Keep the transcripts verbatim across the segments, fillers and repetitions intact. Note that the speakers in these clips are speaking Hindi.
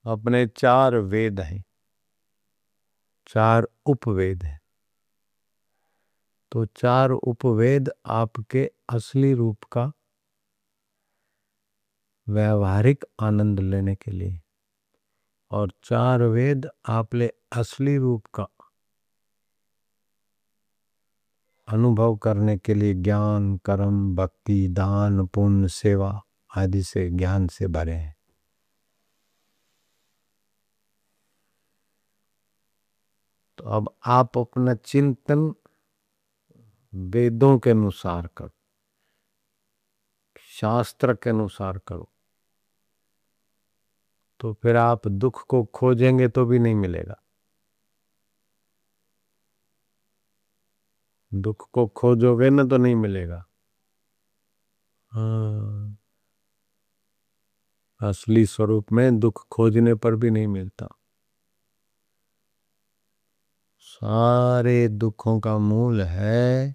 अपने चार वेद हैं, चार उपवेद हैं। तो चार उपवेद आपके असली रूप का व्यवहारिक आनंद लेने के लिए, और चार वेद आपले असली रूप का अनुभव करने के लिए ज्ञान, कर्म, भक्ति, दान, पुण्य, सेवा आदि से ज्ञान से भरे हैं। तो अब आप अपना चिंतन वेदों के अनुसार करो, शास्त्र के अनुसार करो, तो फिर आप दुख को खोजेंगे तो भी नहीं मिलेगा। दुख को खोजोगे ना तो नहीं मिलेगा। हाँ, असली स्वरूप में दुख खोजने पर भी नहीं मिलता। सारे दुखों का मूल है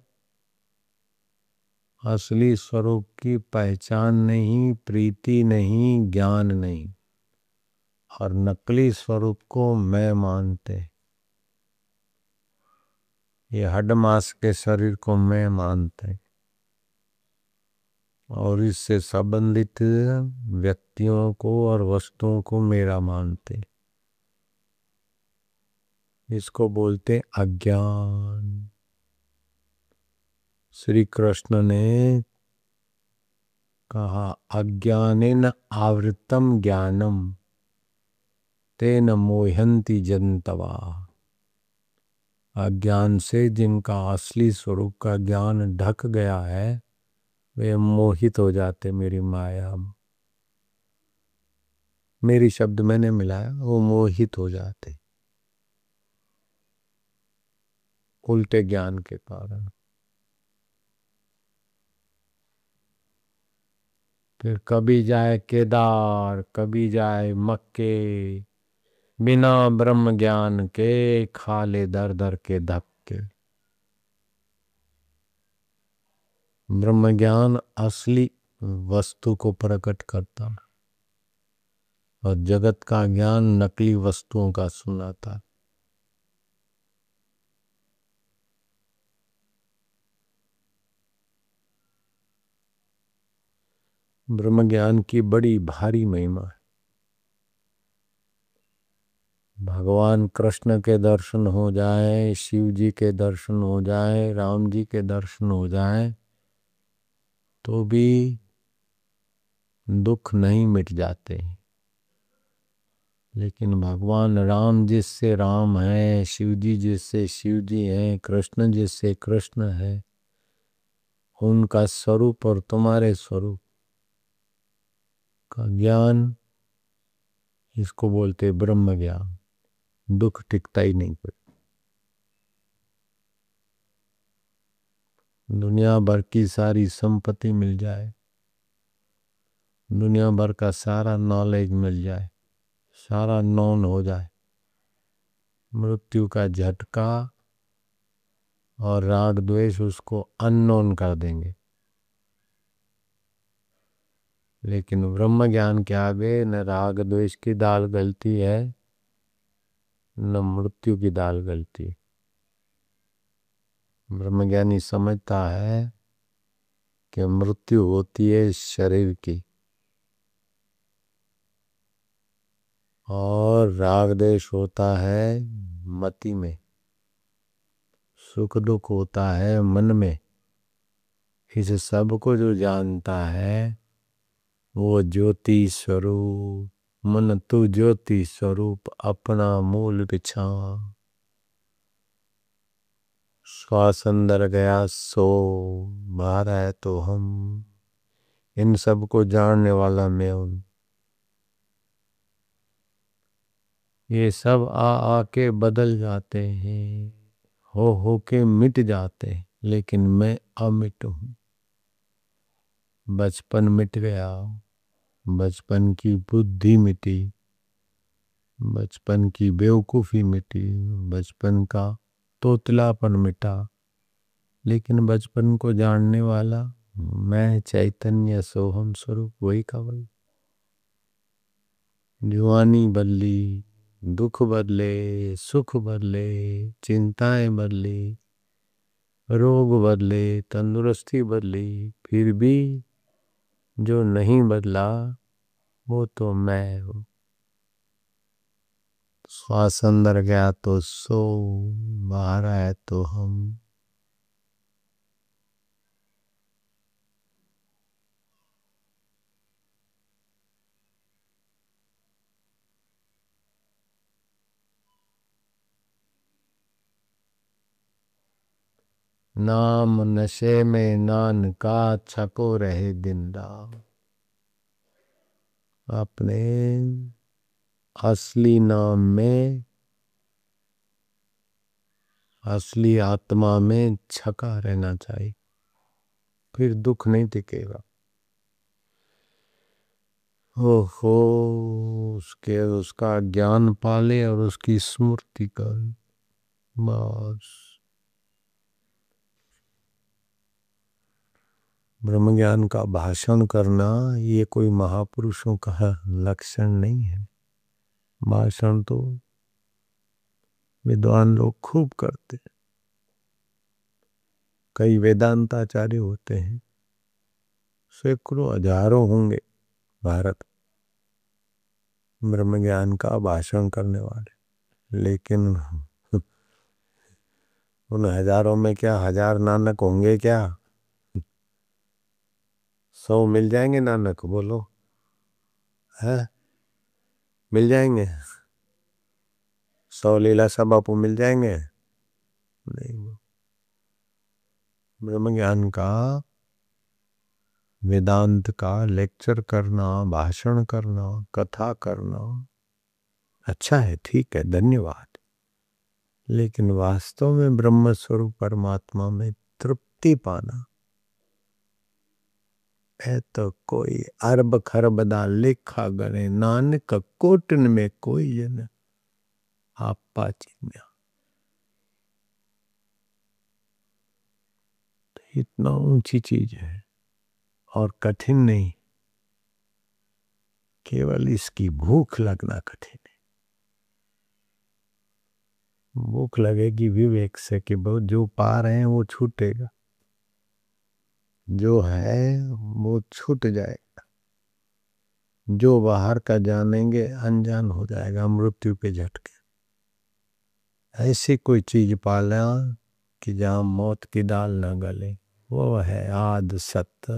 असली स्वरूप की पहचान नहीं, प्रीति नहीं, ज्ञान नहीं, और नकली स्वरूप को मैं मानते। ये हड्ड मांस के शरीर को मैं मानते और इससे संबंधित व्यक्तियों को और वस्तुओं को मेरा मानते। इसको बोलते अज्ञान। श्री कृष्ण ने कहा, अज्ञानेन आवृतम ज्ञानम तेन मोहन्ति जन्तवा। अज्ञान से जिनका असली स्वरूप का ज्ञान ढक गया है, वे मोहित हो जाते मेरी माया। मेरी शब्द मैंने मिलाया, वो मोहित हो जाते उल्टे ज्ञान के कारण। फिर कभी जाए केदार, कभी जाए मक्के, बिना ब्रह्म ज्ञान के खा ले दर दर के धक्के। ब्रह्म ज्ञान असली वस्तु को प्रकट करता और जगत का ज्ञान नकली वस्तुओं का सुनाता। ब्रह्म ज्ञान की बड़ी भारी महिमा है। भगवान कृष्ण के दर्शन हो जाए, शिव जी के दर्शन हो जाए, राम जी के दर्शन हो जाए, तो भी दुख नहीं मिट जाते। लेकिन भगवान राम जिससे राम है, शिव जी जिससे शिव जी हैं, कृष्ण जिससे कृष्ण है, उनका स्वरूप और तुम्हारे स्वरूप का ज्ञान, इसको बोलते ब्रह्म ज्ञान। दुख टिकता ही नहीं कोई। दुनिया भर की सारी संपत्ति मिल जाए, दुनिया भर का सारा नॉलेज मिल जाए, सारा नॉन हो जाए, मृत्यु का झटका और राग द्वेष उसको अननोन कर देंगे। लेकिन ब्रह्म ज्ञान के आगे न राग द्वेष की दाल गलती है, न मृत्यु की दाल गलती। ब्रह्मज्ञानी समझता है कि मृत्यु होती है शरीर की, और राग द्वेष होता है मति में, सुख दुख होता है मन में। इस सब को जो जानता है वो ज्योति स्वरूप, मन तू ज्योति स्वरूप अपना मूल बिछावा। श्वास अंदर गया सो बाहर आए तो हम, इन सब को जानने वाला मैं हूँ। ये सब आ आके बदल जाते हैं, हो हो के मिट जाते हैं, लेकिन मैं अमिट हूँ। बचपन मिट गया, बचपन की बुद्धि मिटी, बचपन की बेवकूफ़ी मिटी, बचपन का तोतलापन मिटा, लेकिन बचपन को जानने वाला मैं चैतन्य सोहम स्वरूप वही का वही। जुआनी बदली, दुख बदले, सुख बदले, चिंताएं बदली, रोग बदले, तंदुरुस्ती बदली, फिर भी जो नहीं बदला वो तो मैं हूँ। श्वास अंदर गया तो सो, बाहर आए तो हम। नाम नशे में नान का छपो रहे दिन रात। अपने असली नाम में, असली आत्मा में छका रहना चाहिए, फिर दुख नहीं टिकेगा। ओहो, उसके उसका ज्ञान पाले और उसकी स्मृति कर, बस। ब्रह्म ज्ञान का भाषण करना ये कोई महापुरुषों का लक्षण नहीं है। भाषण तो विद्वान लोग खूब करते हैं। कई वेदांताचार्य होते हैं, सैकड़ों हजारों होंगे भारत ब्रह्म ज्ञान का भाषण करने वाले, लेकिन उन हजारों में क्या हजार नानक होंगे क्या? सौ मिल जाएंगे नानक? बोलो, है? मिल जाएंगे? सौ लीलाशाह बापू मिल जाएंगे? नहीं। ब्रह्म ज्ञान का, वेदांत का लेक्चर करना, भाषण करना, कथा करना अच्छा है, ठीक है, धन्यवाद। लेकिन वास्तव में ब्रह्म स्वरूप परमात्मा में तृप्ति पाना है तो कोई अरब खरब दा लेखा गणे, नानक कोटन में कोई जन आपा चिन्ह। इतना ऊंची चीज है और कठिन नहीं, केवल इसकी भूख लगना कठिन है। भूख लगेगी विवेक से कि बहुत जो पा रहे हैं वो छूटेगा, जो है वो छूट जाएगा, जो बाहर का जानेंगे अनजान हो जाएगा मृत्यु के झटके। ऐसी कोई चीज पाला कि जहां मौत की दाल न गले, वो है आद सत्य,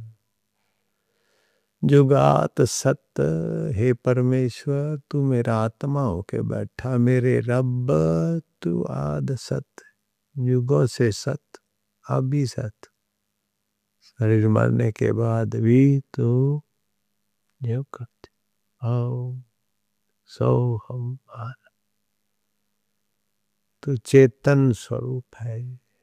जुगात सत्य। हे परमेश्वर, तू मेरा आत्मा होके बैठा, मेरे रब तू आद सत्य, युगों से सत्य, अभी सत्य, शरीर मरने के बाद भी तू जो करते आओ सो हम आन। तू चेतन स्वरूप है।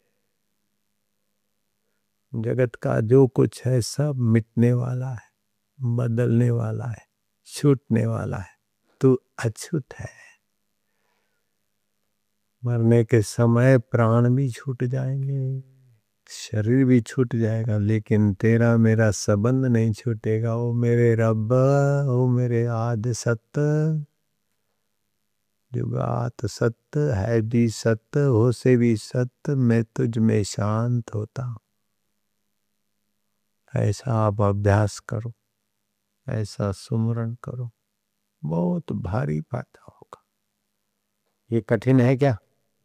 जगत का जो कुछ है सब मिटने वाला है, बदलने वाला है, छूटने वाला है। तू अछूत है। मरने के समय प्राण भी छूट जाएंगे, शरीर भी छूट जाएगा, लेकिन तेरा मेरा संबंध नहीं छूटेगा। ओ मेरे रब, ओ मेरे आद सत्य, जुगात सत्य, है भी सत्य, हो से भी सत्य, मैं तुझ में शांत होता हूं। ऐसा आप अभ्यास करो, ऐसा सुमरण करो, बहुत भारी फायदा होगा। ये कठिन है क्या?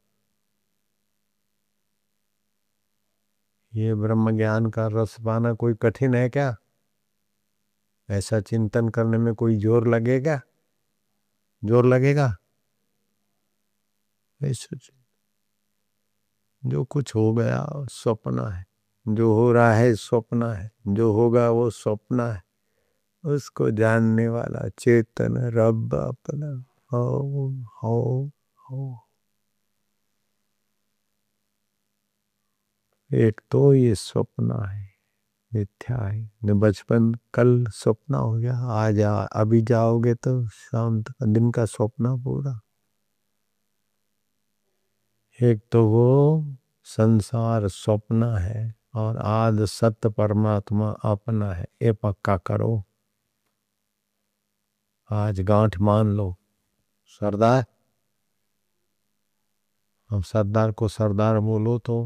ये ब्रह्म ज्ञान का रस पाना कोई कठिन है क्या? ऐसा चिंतन करने में कोई जोर लगेगा? जोर लगेगा? ऐसा जो कुछ हो गया स्वप्न है, जो हो रहा है स्वप्न है, जो होगा वो स्वप्न है। उसको जानने वाला चेतन रब अपना हो हो हो। एक तो ये स्वप्न है, मिथ्या है। न बचपन कल स्वप्न हो गया, आज आ, अभी जाओगे तो शाम तक दिन का स्वप्न पूरा। एक तो वो संसार स्वप्न है और आद सत्य परमात्मा अपना है, ये पक्का करो। आज गांठ मान लो सरदार, हम सरदार को सरदार बोलो तो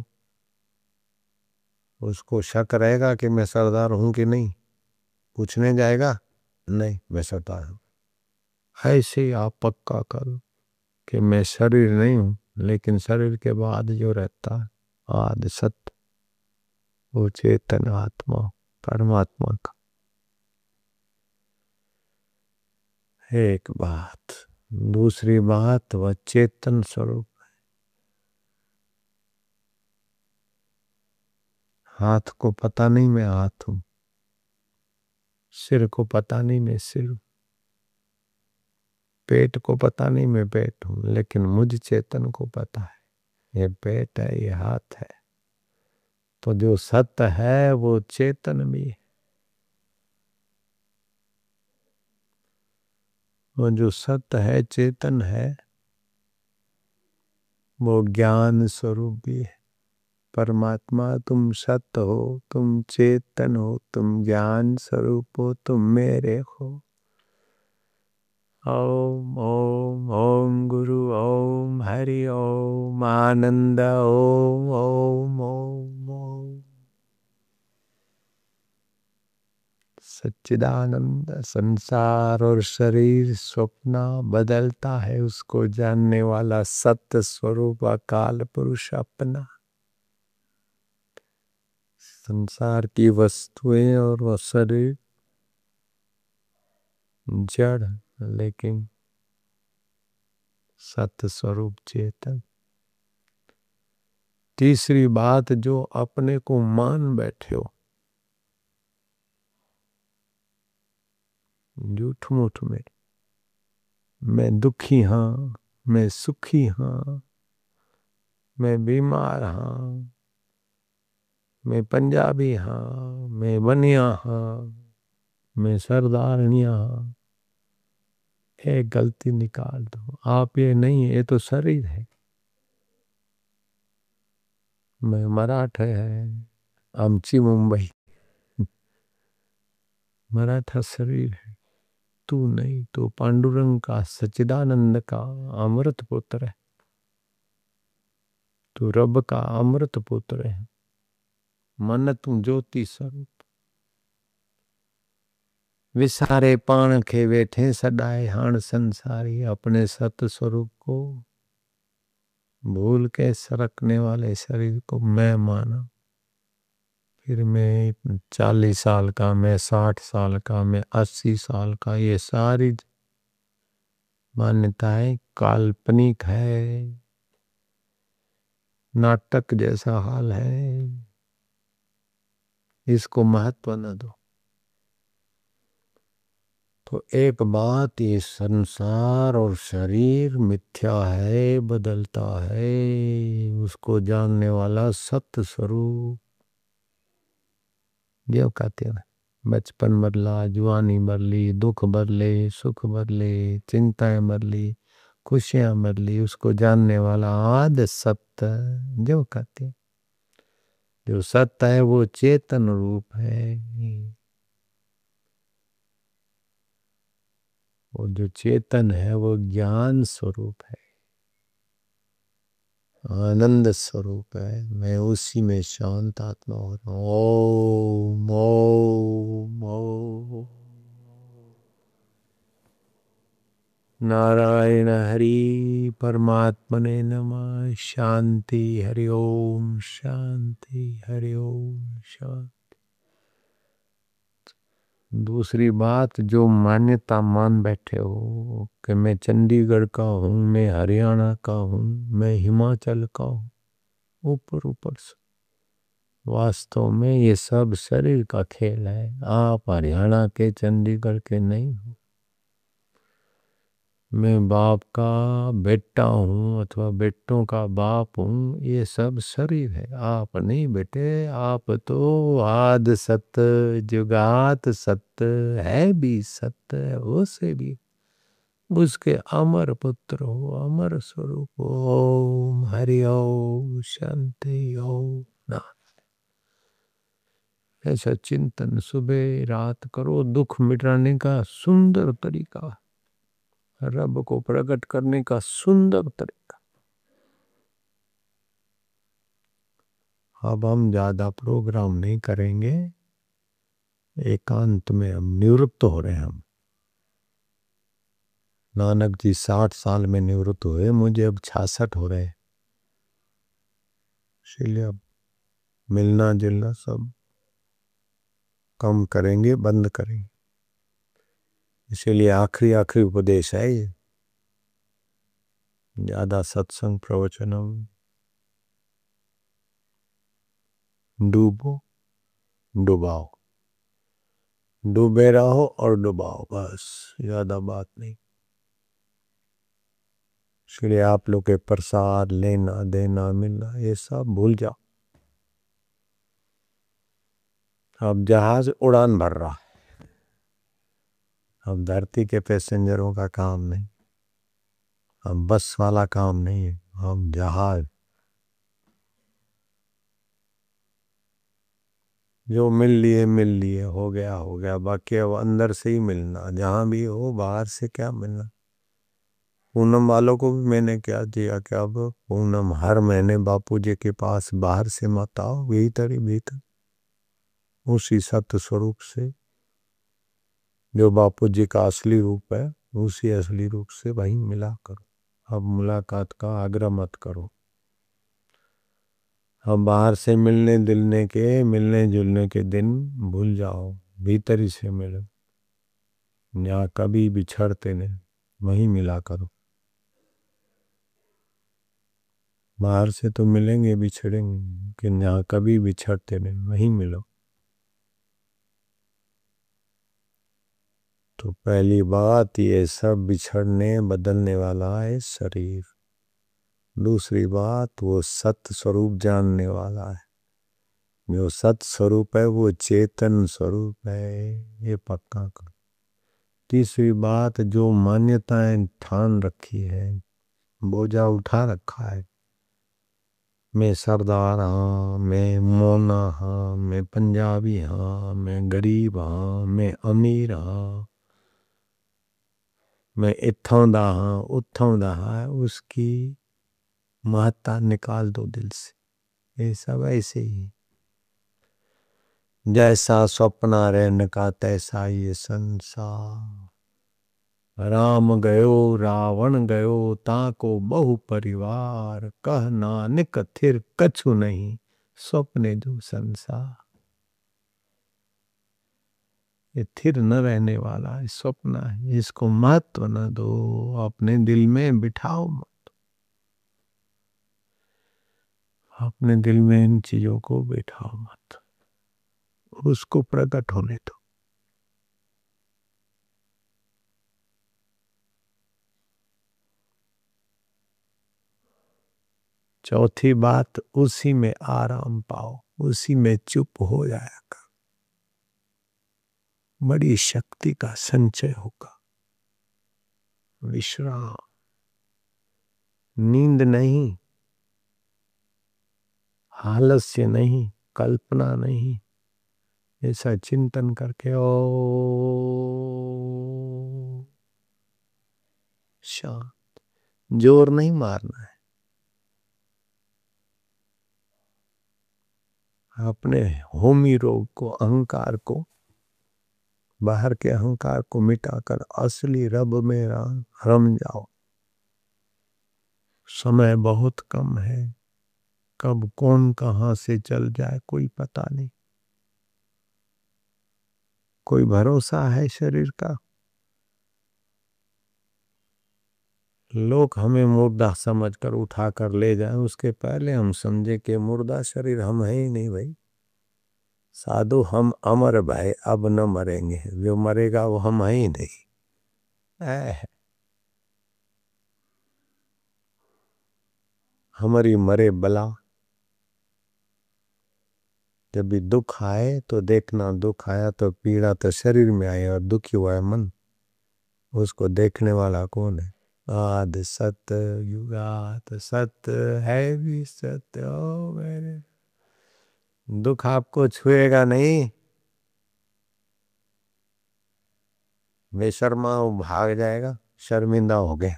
उसको शक रहेगा कि मैं सरदार हूं कि नहीं, पूछने जाएगा नहीं मैं सरदार हूं। ऐसे ही आप पक्का करो कि मैं शरीर नहीं हूं, लेकिन शरीर के बाद जो रहता है आद सत्य, वो चेतन आत्मा परमात्मा का। एक बात, दूसरी बात वह चेतन स्वरूप। हाथ को पता नहीं मैं हाथ हूं, सिर को पता नहीं मैं सिर हूं, पेट को पता नहीं मैं पेट हूं, लेकिन मुझ चेतन को पता है ये पेट है ये हाथ है। तो जो सत्य है वो चेतन भी है, वो जो सत्य है चेतन है वो ज्ञान स्वरूप भी है। परमात्मा तुम सत्य हो, तुम चेतन हो, तुम ज्ञान स्वरूप हो, तुम मेरे हो। ओम ओम ओम गुरु ओम हरि ओम आनंद ओम ओम ओम ओम। सच्चिदानंद संसार और शरीर स्वप्न बदलता है, उसको जानने वाला सत्य स्वरूप अकाल पुरुष अपना। संसार की वस्तुएं और वह शरीर जड़, लेकिन सत्य स्वरूप चेतन। तीसरी बात, जो अपने को मान बैठे हो झूठ मूठ में, मैं दुखी हाँ, मैं सुखी हाँ, मैं बीमार हाँ, मैं पंजाबी हाँ, मैं बनिया हाँ, मैं सरदारनिया हाँ, एक गलती निकाल दो। आप ये नहीं है, ये तो शरीर है। मैं मराठा है, आमची मुंबई, मराठा शरीर है। तू नहीं, तो पांडुरंग का सच्चिदानंद का अमृत पुत्र है, तू रब का अमृत पुत्र है। मन तू ज्योति स्वरूप। विसारे पाण खे वेठे सदाए हाण संसारी, अपने सत स्वरूप को भूल के सरकने वाले शरीर को मैं माना। फिर मैं चालीस साल का, मैं साठ साल का, मैं अस्सी साल का, ये सारी मान्यताएं काल्पनिक है, नाटक जैसा हाल है, इसको महत्व न दो। तो एक बात, ये संसार और शरीर मिथ्या है, बदलता है, उसको जानने वाला सत्य स्वरूप। जो कहते हैं बचपन बदला, जवानी बदली, दुख बदले, सुख बदले, चिंताएं बदली, खुशियां बदली, उसको जानने वाला आद सत्य। जो कहते हैं जो सत्य है वो चेतन रूप है, वो जो चेतन है वो ज्ञान स्वरूप है, आनंद स्वरूप है। मैं उसी में शांत आत्मा हो रहा हूँ। ओम ओम ओम। नारायण हरि परमात्मने नमः। शांति हरि ओम, शांति हरि ओम, शांति। दूसरी बात, जो मान्यता मान बैठे हो कि मैं चंडीगढ़ का हूँ, मैं हरियाणा का हूँ, मैं हिमाचल का हूँ, ऊपर ऊपर से वास्तव में ये सब शरीर का खेल है। आप हरियाणा के चंडीगढ़ के नहीं हो। मैं बाप का बेटा हूँ अथवा बेटों का बाप हूँ, ये सब शरीर है। आप नहीं बेटे, आप तो आद सत्य, जुगात सत्य है, भी सत्य है, उसे भी उसके अमर पुत्र हो, अमर स्वरूप हो। ओम हरि ओम, शांति ओम। ना ऐसा चिंतन सुबह रात करो, दुख मिटाने का सुंदर तरीका। रब को प्रकट करने का सुंदर तरीका। अब हम ज्यादा प्रोग्राम नहीं करेंगे, एकांत में हम निवृत्त हो रहे हैं। हम नानक जी साठ साल में निवृत्त हुए, मुझे अब छियासठ हो रहे हैं। इसलिए अब मिलना जुलना सब कम करेंगे, बंद करेंगे। इसीलिए आखिरी आखिरी उपदेश है ये, ज्यादा सत्संग प्रवचनम। डूबो डुबाओ, डूबे रहो और डुबाओ, बस ज्यादा बात नहीं। इसलिए आप लोग के प्रसाद लेना देना मिलना ये सब भूल जाओ। अब जहाज उड़ान भर रहा है, अब धरती के पैसेंजरों का काम नहीं, अब बस वाला काम नहीं है, अब जहाज। जो मिल लिए मिल लिए, हो गया हो गया, बाकी अब अंदर से ही मिलना, जहां भी हो बाहर से क्या मिलना। पूनम वालों को भी मैंने क्या दिया कि अब पूनम हर महीने बापू जी के पास बाहर से मत आओ, भीतर ही भीतर उसी सत्य स्वरूप से जो बापू जी का असली रूप है, उसी असली रूप से वही मिला करो। अब मुलाकात का आग्रह मत करो। अब बाहर से मिलने जुलने के मिलने जुलने के दिन भूल जाओ, भीतर ही से मिलो। यहाँ कभी बिछड़ते नहीं, वहीं मिला करो। बाहर से तो मिलेंगे बिछड़ेंगे, लेकिन यहाँ कभी बिछड़ते नहीं, वहीं मिलो। तो पहली बात, ये सब बिछड़ने बदलने वाला है शरीर। दूसरी बात, वो सत्य स्वरूप जानने वाला है। जो सत्य स्वरूप है वो चेतन स्वरूप है, ये पक्का कर। तीसरी बात, जो मान्यताएं ठान रखी है, बोझा उठा रखा है, मैं सरदार हाँ, मैं मोना हाँ, मैं पंजाबी हाँ, मैं गरीब हाँ, मैं अमीर हाँ, मैं इत्थों दा हाँ उत्थों दा हाँ, उसकी महत्ता निकाल दो दिल से। ये सब ऐसे ही, जैसा स्वप्न रहन का तैसा ये संसार। राम गयो रावण गयो ताको बहु परिवार, कह नानक थिर कछु नहीं स्वप्ने जो संसार। ये थिर न रहने वाला है, स्वप्न है, इसको महत्व न दो, अपने दिल में बिठाओ मत, अपने दिल में इन चीजों को बिठाओ मत, उसको प्रकट होने दो। चौथी बात, उसी में आराम पाओ, उसी में चुप हो जाया कर, बड़ी शक्ति का संचय होगा। विश्राम, नींद नहीं, आलस्य नहीं, कल्पना नहीं, ऐसा चिंतन करके ओ शांत, जोर नहीं मारना है। अपने होमी रोग को, अहंकार को, बाहर के अहंकार को मिटाकर असली रब में रम जाओ। समय बहुत कम है, कब कौन कहां से चल जाए कोई पता नहीं, कोई भरोसा है शरीर का। लोग हमें मुर्दा समझकर उठाकर ले जाएं, उसके पहले हम समझे कि मुर्दा शरीर हम है ही नहीं भाई। साधु हम अमर भाई, अब न मरेंगे, जो मरेगा वो हम है ही नहीं। ऐ हमारी मरे बला। जब भी दुख आए तो देखना, दुख आया तो पीड़ा तो शरीर में आई और दुखी हुआ है मन, उसको देखने वाला कौन है? आद सत्य युगात सत्य है भी सत्य, ओ मेरे दुख आपको छुएगा नहीं, बेशर्मा वो भाग जाएगा। शर्मिंदा हो गए।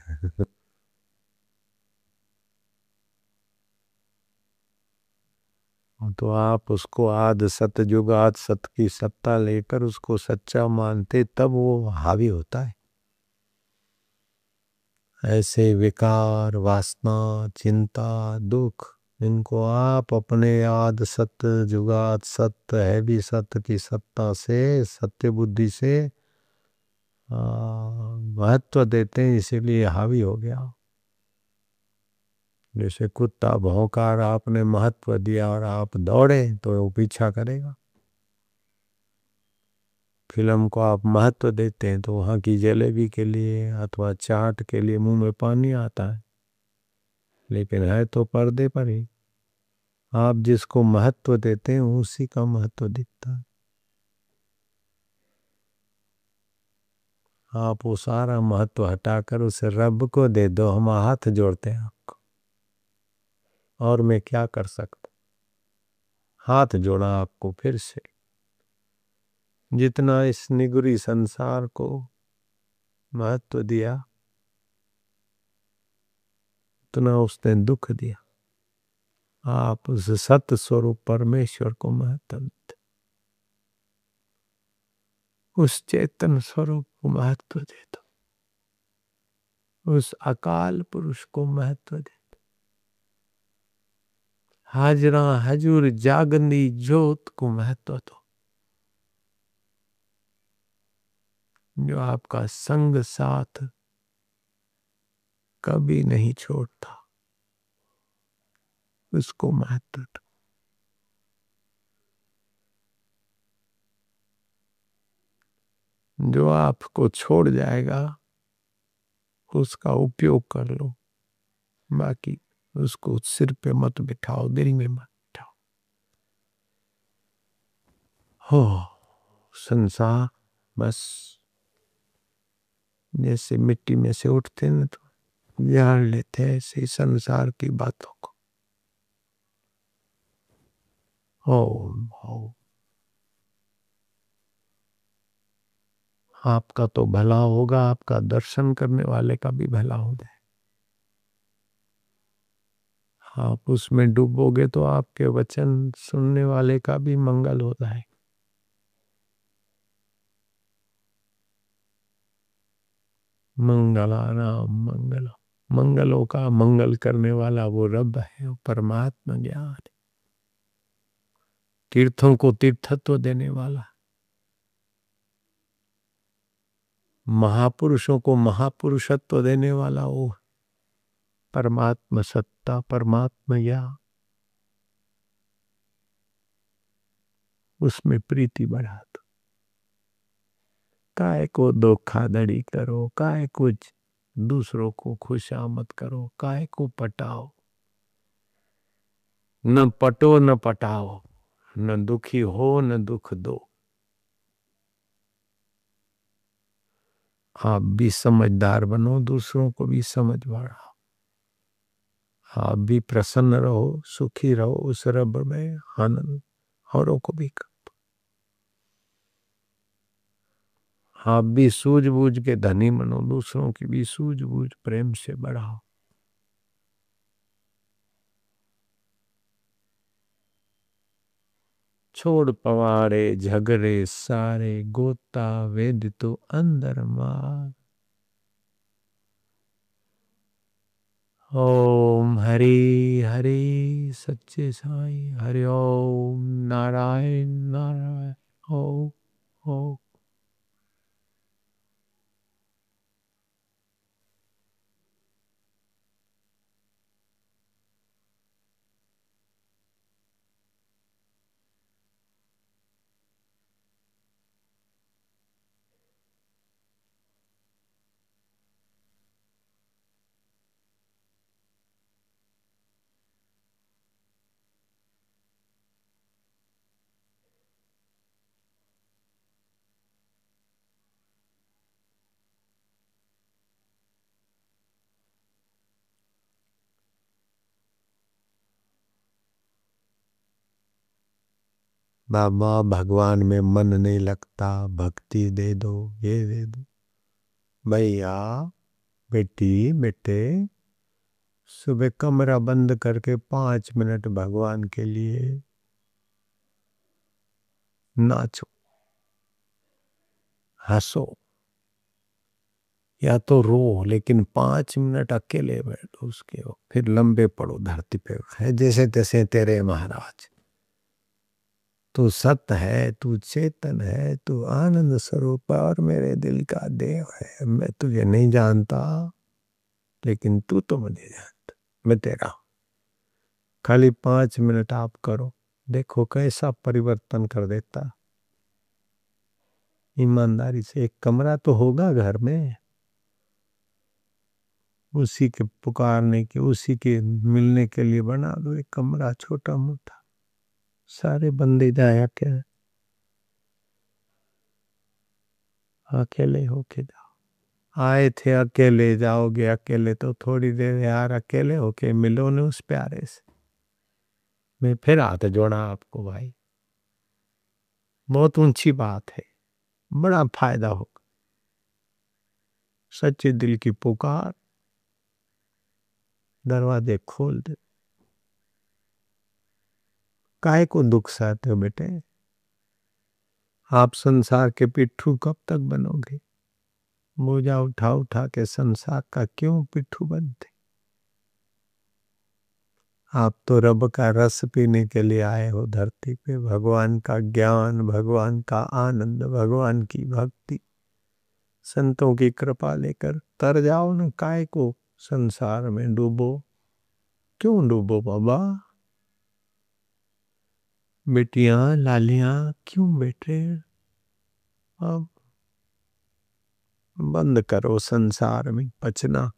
तो आप उसको आद सत जुग आद सत की सत्ता लेकर उसको सच्चा मानते तब वो हावी होता है। ऐसे विकार वासना चिंता दुख इनको आप अपने आद सत जुगात सत्य है भी सत्य की सत्ता से सत्य बुद्धि से महत्व देते हैं, इसीलिए हावी हो गया। जैसे कुत्ता भौंकार आपने महत्व दिया और आप दौड़े तो वो पीछा करेगा। फिल्म को आप महत्व देते हैं तो वहाँ की जलेबी के लिए अथवा चाट के लिए मुंह में पानी आता है, लेकिन है तो पर्दे पर ही। आप जिसको महत्व देते हैं उसी का महत्व दिखता है। आप वो सारा महत्व हटाकर उसे रब को दे दो, हम हाथ जोड़ते हैं आपको। और मैं क्या कर सकता, हाथ जोड़ा आपको फिर से। जितना इस निगुरी संसार को महत्व दिया उतना उसने दुख दिया। आप उस सत्य स्वरूप परमेश्वर को महत्व देते, उस चेतन स्वरूप को महत्व दे दो, उस अकाल पुरुष को महत्व दे दो। हाजरा हजूर जागनी ज्योत को महत्व दो, जो आपका संग साथ कभी नहीं छोड़ता, उसको महत्व दो। जो आपको छोड़ जाएगा उसका उपयोग कर लो, बाकी उसको सिर पे मत बिठाओ, दिल में मत बिठाओ। हो संसार बस जैसे मिट्टी में से उठते न तो जान लेते हैं ऐसे संसार की बातों को। ओम ओम। आपका तो भला होगा, आपका दर्शन करने वाले का भी भला हो जाए। आप उसमें डूबोगे तो आपके वचन सुनने वाले का भी मंगल होता है। मंगलानाम मंगल, मंगलों का मंगल करने वाला वो रब है, वो परमात्मा ज्ञान है। तीर्थों को तीर्थत्व देने वाला, महापुरुषों को महापुरुषत्व देने वाला वो परमात्मा सत्ता परमात्मा ज्ञान, उसमें प्रीति बढ़ा दो। काय को धोखाधड़ी करो, काय कुछ दूसरों को खुशामद करो, काय को पटाओ, न पटो न पटाओ, न दुखी हो न दुख दो। आप भी समझदार बनो, दूसरों को भी समझ बढ़ाओ। आप भी प्रसन्न रहो, सुखी रहो उस रब में आनंद, औरों को भी कर। आप भी सूझबूझ के धनी बनो, दूसरों की भी सूझबूझ प्रेम से बढ़ाओ। छोड़ पवाड़े झगड़े सारे, गोता वेद तो अंदर मार। ओम हरि हरि सच्चे साईं हरि ओम नारायण नारायण ओम ओम। बाबा भगवान में मन नहीं लगता, भक्ति दे दो, ये दे दो। भैया बेटी बेटे सुबह कमरा बंद करके पांच मिनट भगवान के लिए नाचो, हंसो या तो रो, लेकिन पांच मिनट अकेले बैठो उसके हो, फिर लंबे पड़ो धरती पे, है जैसे तैसे तेरे महाराज। तू सत्य है, तू चेतन है, तू आनंद स्वरूप और मेरे दिल का देव है। मैं तुझे नहीं जानता लेकिन तू तो मुझे जानता, मैं तेरा हूं। खाली पांच मिनट आप करो, देखो कैसा परिवर्तन कर देता। ईमानदारी से एक कमरा तो होगा घर में, उसी के पुकारने के, उसी के मिलने के लिए बना दो एक कमरा छोटा मोटा, सारे बंदे जाया क्या, अकेले होके जाओ। आए थे अकेले, जाओगे अकेले तो थोड़ी देर यार अकेले होके मिलो न उस प्यारे से। मैं फिर हाथ जोड़ा आपको भाई, बहुत ऊंची बात है, बड़ा फायदा होगा। सच्चे दिल की पुकार दरवाजे खोल दे। काहे को दुख सहते हो बेटे, आप संसार के पिट्ठू कब तक बनोगे। बोझा उठा उठा के संसार का क्यों पिट्ठू बनते। आप तो रब का रस पीने के लिए आए हो धरती पे, भगवान का ज्ञान, भगवान का आनंद, भगवान की भक्ति, संतों की कृपा लेकर तर जाओ न, काय को संसार में डूबो। क्यों डूबो बाबा, बेटियां लालियां क्यों बेटे, अब बंद करो संसार में पचना।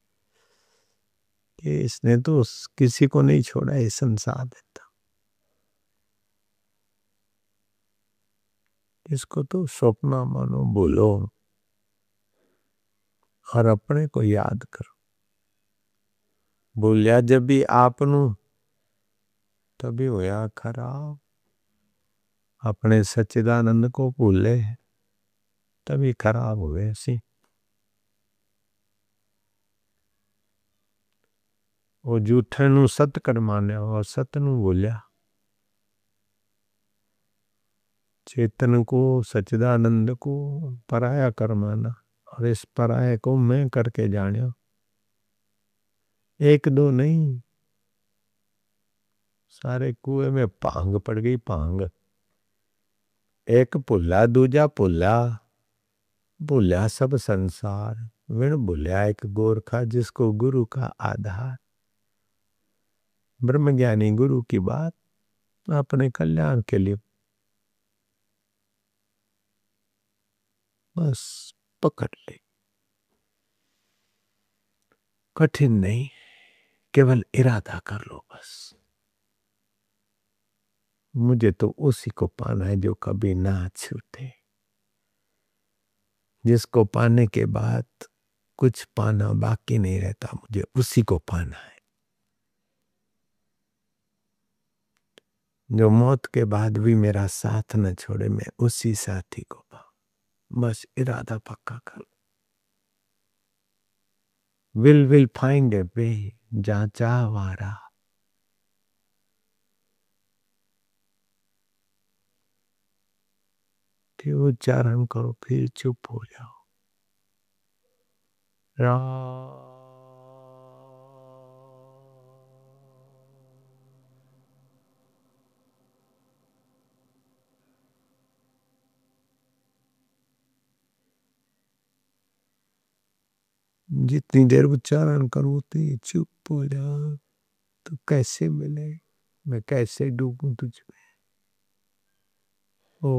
कि इसने तो किसी को नहीं छोड़ा, ये संसार देता, इसको तो स्वप्न मानो, बोलो और अपने को याद करो। बोलिया जब भी आपनू तभी होया खराब, अपने सच्चिदानंद को भूले तभी खराब हुए सी। वो झूठे नू सत कर माने और सत नू बोलिया। चेतन को, सच्चिदानंद को पराया कर माना, और इस पराये को मैं करके जानिया। एक दो नहीं, सारे कुएं में पांग पड़ गई पांग। एक भुल्ला दूजा भुल्ला, भुल्ला सब संसार, विण भुल्या एक गोरखा जिसको गुरु का आधार। ब्रह्मज्ञानी गुरु की बात अपने कल्याण के लिए बस पकड़ ले, कठिन नहीं, केवल इरादा कर लो बस। मुझे तो उसी को पाना है जो कभी ना छूटे, जिसको पाने के बाद कुछ पाना बाकी नहीं रहता, मुझे उसी को पाना है। जो मौत के बाद भी मेरा साथ न छोड़े, मैं उसी साथी को पाऊं। बस इरादा पक्का कर। Will will find a way, जहां चाह वहां राह। फिर उच्चारण करो, फिर चुप हो जाओ। राम। जितनी देर उच्चारण करो उतनी चुप हो जाओ। तो कैसे मिले, मैं कैसे डूबूं तुझ में। ओ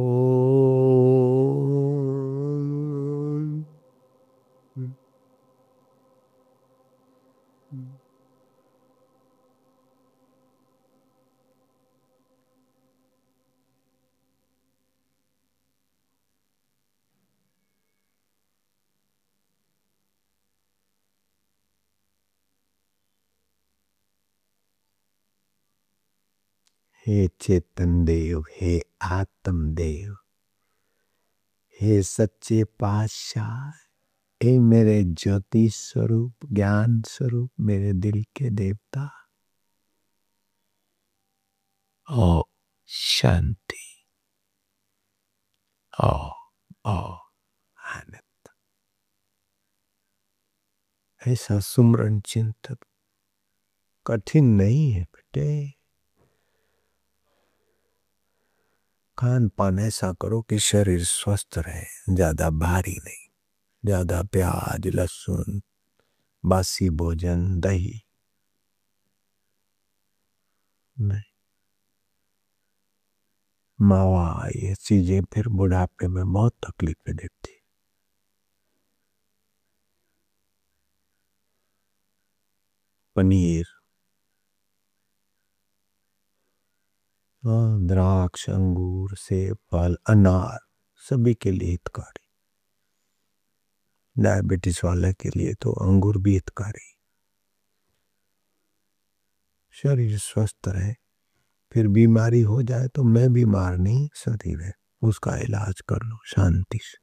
हे चेतन देव, हे आत्म देव, हे सच्चे पातशाह, ए मेरे ज्योति स्वरूप, ज्ञान स्वरूप, मेरे दिल के देवता, ओ शांति, ओ ओ आनंद। ऐसा सुमरन चिंतन कठिन नहीं है बेटे। खान पान ऐसा करो कि शरीर स्वस्थ रहे, ज्यादा भारी नहीं, ज्यादा प्याज लहसुन बासी भोजन दही नहीं। मावा ये चीजें फिर बुढ़ापे में बहुत तकलीफें देती। पनीर, द्राक्ष, अंगूर, सेब, फल, अनार सभी के लिए हितकारी। डायबिटीज वाले के लिए तो अंगूर भी हितकारी। शरीर स्वस्थ रहे, फिर बीमारी हो जाए तो मैं बीमार नहीं, शरीर है उसका इलाज कर लो शांति से।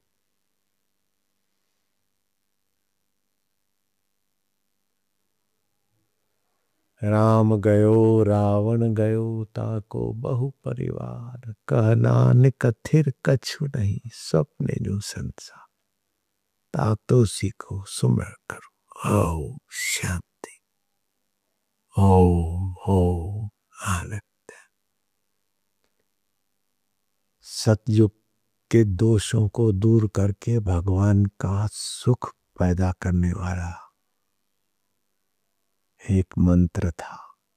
राम गयो रावण गयो ताको बहु परिवार, कह नानक थिर कछु नहीं, स्वप्ने जो संसार। ताक तो सीखो सुमर करो ओम शांति, ओम ओम आनंद। सतयुग के दोषों को दूर करके भगवान का सुख पैदा करने वाला एक मंत्र था।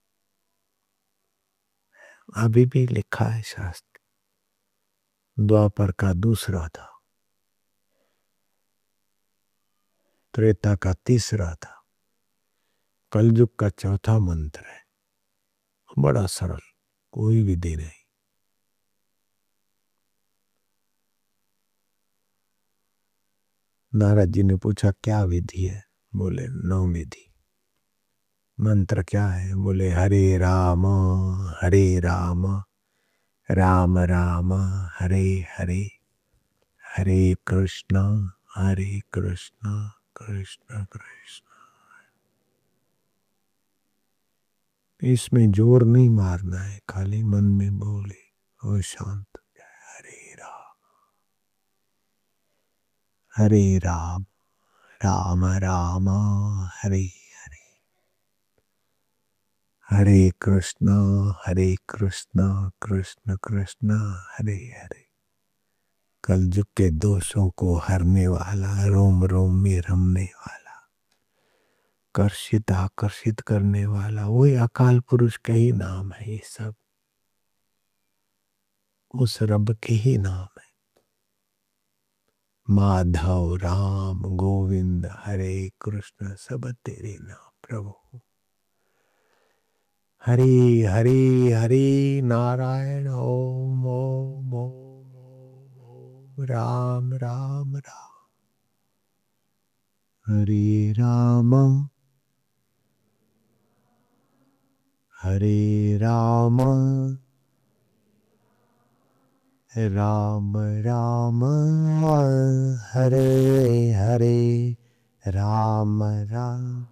अभी भी लिखा है शास्त्र, द्वापर का दूसरा था, त्रेता का तीसरा था, कलयुग का चौथा मंत्र है। बड़ा सरल, कोई विधि नहीं। नारद जी ने पूछा क्या विधि है? बोले नौ विधि। मंत्र क्या है? बोले हरे राम हरे राम राम राम हरे हरे, हरे कृष्ण हरे कृष्ण कृष्ण कृष्ण। इसमें जोर नहीं मारना है, खाली मन में बोले और शांत। हरे राम हरे राम राम राम हरे हरे, हरे कृष्ण हरे कृष्ण कृष्ण कृष्ण हरे हरे। कलयुग के दोषों को हरने वाला, रोम रोम में रमने वाला, कर्षित आकर्षित करने वाला, वही अकाल पुरुष के ही नाम है। ये सब उस रब के ही नाम है। माधव राम गोविंद हरे कृष्ण सब तेरे नाम प्रभु। हरि हरि हरि नारायण ओम ओम ओम ओम राम राम राम। हरे राम हरे राम राम राम हरे हरे, राम राम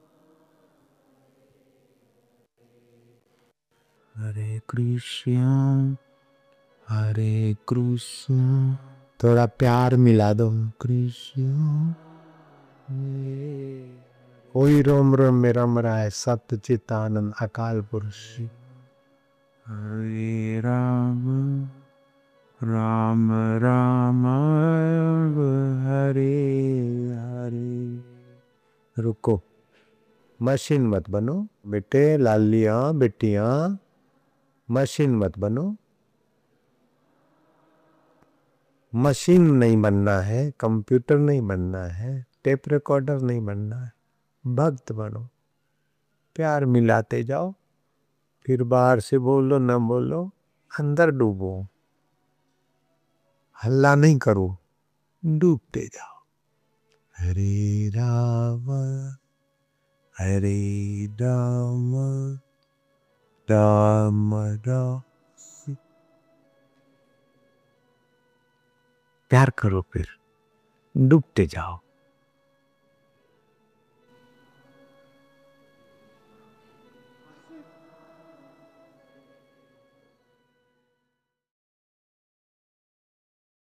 हरे कृष्ण हरे कृष्ण। थोड़ा प्यार मिला दो। कृष्ण कोई रोम रोम में रम रहा है, सत्य चित्तानंद अकाल पुरुष। हरे राम राम राम हरे हरे। रुको, मशीन मत बनो बेटे, लालियां बेटियां, मशीन मत बनो। मशीन नहीं बनना है, कंप्यूटर नहीं बनना है, टेप रिकॉर्डर नहीं बनना है, भक्त बनो। प्यार मिलाते जाओ, फिर बाहर से बोलो न बोलो, अंदर डूबो। हल्ला नहीं करो, डूबते जाओ। हरे राम हरे राम राम राम। प्यार करो, फिर डूबते जाओ।